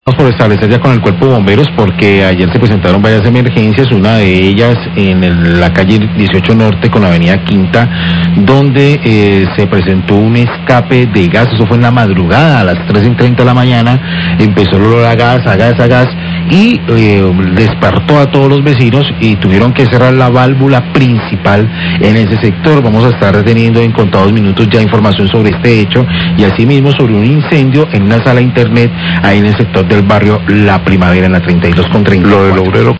Por establecer ya con el cuerpo de bomberos porque ayer se presentaron varias emergencias, una de ellas en la calle 18 Norte con la avenida Quinta, donde se presentó un escape de gas. Eso fue en la madrugada, a las 3:30 de la mañana, empezó el olor a gas, y despertó a todos los vecinos y tuvieron que cerrar la válvula principal en ese sector. Vamos a estar teniendo en contados minutos ya información sobre este hecho y asimismo sobre un incendio en una sala internet ahí en el sector del barrio La Primavera, en la 32 con 34. Lo del obrero